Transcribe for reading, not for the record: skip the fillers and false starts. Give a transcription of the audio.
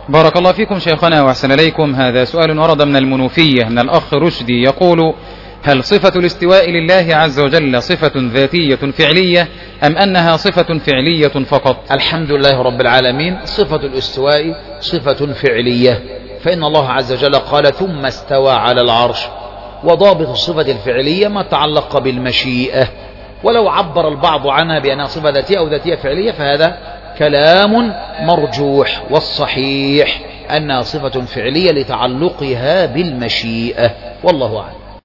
بارك الله فيكم شيخنا وأحسن إليكم. هذا سؤال ورد من المنوفية من الأخ رشدي يقول: هل صفة الاستواء لله عز وجل صفة ذاتية فعلية أم أنها صفة فعلية فقط؟ الحمد لله رب العالمين. صفة الاستواء صفة فعلية، فإن الله عز وجل قال: ثم استوى على العرش. وضابط الصفة الفعلية ما تعلق بالمشيئة، ولو عبر البعض عنها بأنها صفة ذاتية أو ذاتية فعلية فهذا كلام مرجوح، والصحيح أنها صفة فعلية لتعلقها بالمشيئة، والله أعلم.